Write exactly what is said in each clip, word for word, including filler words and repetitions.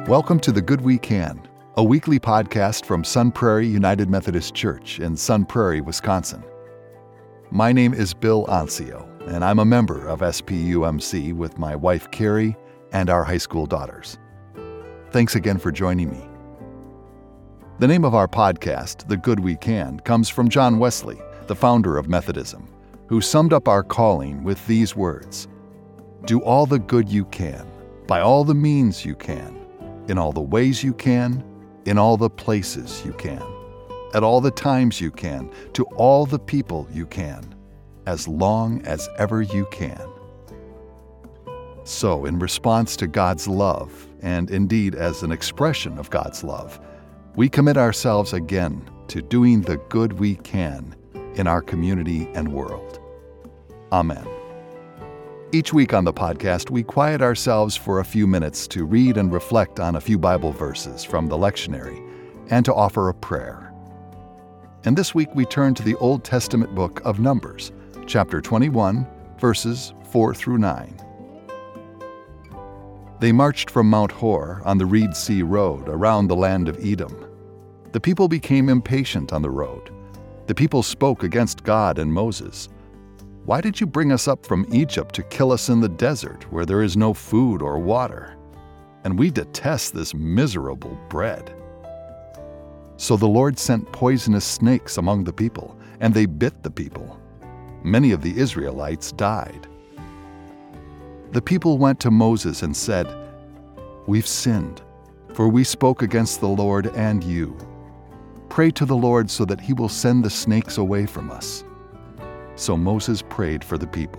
Welcome to The Good We Can, a weekly podcast from Sun Prairie United Methodist Church in Sun Prairie, Wisconsin. My name is Bill Ancio, and I'm a member of S P U M C with my wife Carrie and our high school daughters. Thanks again for joining me. The name of our podcast, The Good We Can, comes from John Wesley, the founder of Methodism, who summed up our calling with these words: "Do all the good you can, by all the means you can, in all the ways you can, in all the places you can, at all the times you can, to all the people you can, as long as ever you can." So, in response to God's love, and indeed as an expression of God's love, we commit ourselves again to doing the good we can in our community and world. Amen. Each week on the podcast, we quiet ourselves for a few minutes to read and reflect on a few Bible verses from the lectionary and to offer a prayer. And this week we turn to the Old Testament book of Numbers, chapter twenty-one, verses four through nine. They marched from Mount Hor on the Reed Sea Road around the land of Edom. The people became impatient on the road. The people spoke against God and Moses. "Why did you bring us up from Egypt to kill us in the desert where there is no food or water? And we detest this miserable bread." So the Lord sent poisonous snakes among the people, and they bit the people. Many of the Israelites died. The people went to Moses and said, "We've sinned, for we spoke against the Lord and you. Pray to the Lord so that he will send the snakes away from us." So Moses prayed for the people.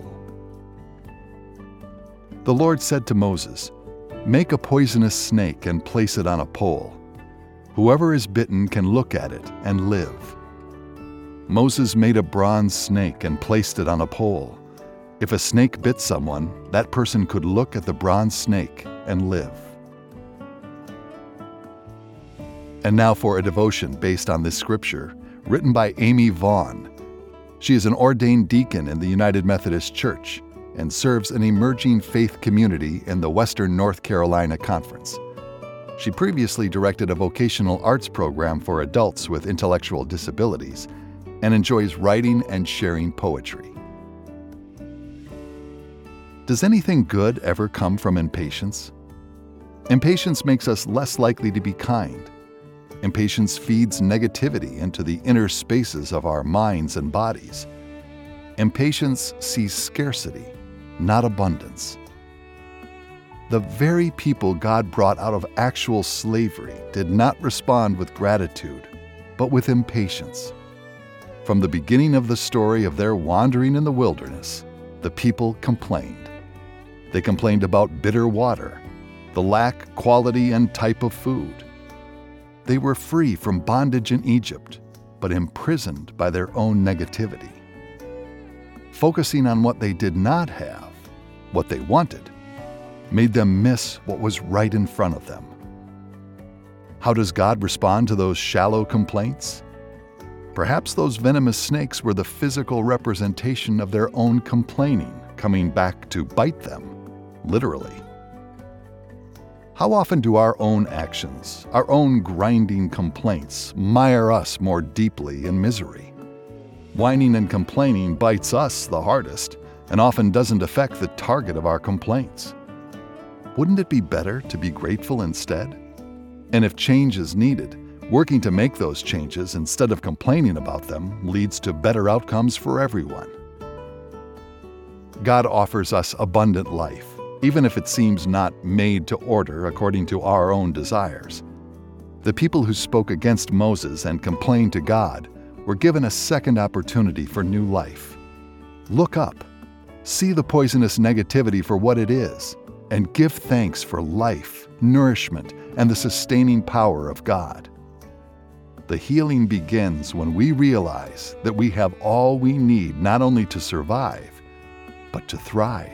The Lord said to Moses, "Make a poisonous snake and place it on a pole. Whoever is bitten can look at it and live." Moses made a bronze snake and placed it on a pole. If a snake bit someone, that person could look at the bronze snake and live. And now for a devotion based on this scripture, written by Amy Vaughn. She is an ordained deacon in the United Methodist Church and serves an emerging faith community in the Western North Carolina Conference. She previously directed a vocational arts program for adults with intellectual disabilities and enjoys writing and sharing poetry. Does anything good ever come from impatience? Impatience makes us less likely to be kind. Impatience feeds negativity into the inner spaces of our minds and bodies. Impatience sees scarcity, not abundance. The very people God brought out of actual slavery did not respond with gratitude, but with impatience. From the beginning of the story of their wandering in the wilderness, the people complained. They complained about bitter water, the lack, quality, and type of food. They were free from bondage in Egypt, but imprisoned by their own negativity. Focusing on what they did not have, what they wanted, made them miss what was right in front of them. How does God respond to those shallow complaints? Perhaps those venomous snakes were the physical representation of their own complaining coming back to bite them, literally. How often do our own actions, our own grinding complaints, mire us more deeply in misery? Whining and complaining bites us the hardest and often doesn't affect the target of our complaints. Wouldn't it be better to be grateful instead? And if change is needed, working to make those changes instead of complaining about them leads to better outcomes for everyone. God offers us abundant life, even if it seems not made to order according to our own desires. The people who spoke against Moses and complained to God were given a second opportunity for new life. Look up, see the poisonous negativity for what it is, and give thanks for life, nourishment, and the sustaining power of God. The healing begins when we realize that we have all we need not only to survive, but to thrive.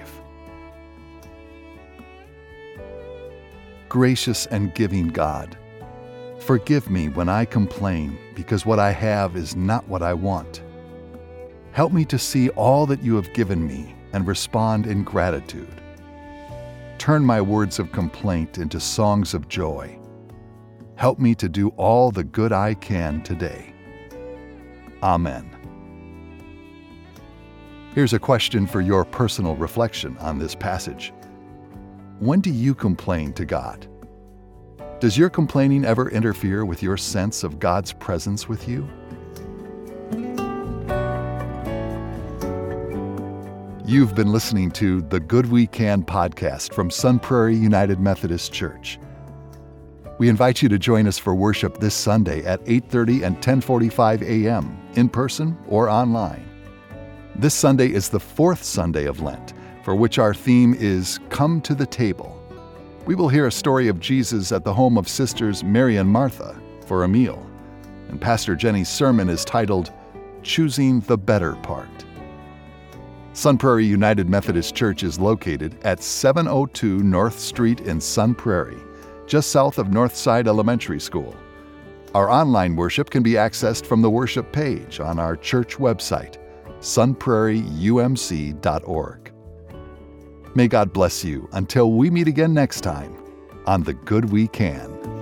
Gracious and giving God, forgive me when I complain because what I have is not what I want. Help me to see all that you have given me and respond in gratitude. turn my words of complaint into songs of joy. Help me to do all the good I can today. Amen. Here's a question for your personal reflection on this passage. When do you complain to God? Does your complaining ever interfere with your sense of God's presence with you? You've been listening to the Good We Can podcast from Sun Prairie United Methodist Church. We invite you to join us for worship this Sunday at eight thirty and ten forty-five a.m. in person or online. This Sunday is the fourth Sunday of Lent, for which our theme is Come to the Table. We will hear a story of Jesus at the home of Sisters Mary and Martha for a meal, and Pastor Jenny's sermon is titled Choosing the Better Part. Sun Prairie United Methodist Church is located at seven oh two North Street in Sun Prairie, just south of Northside Elementary School. Our online worship can be accessed from the worship page on our church website, sun prairie u m c dot org. May God bless you until we meet again next time on The Good We Can.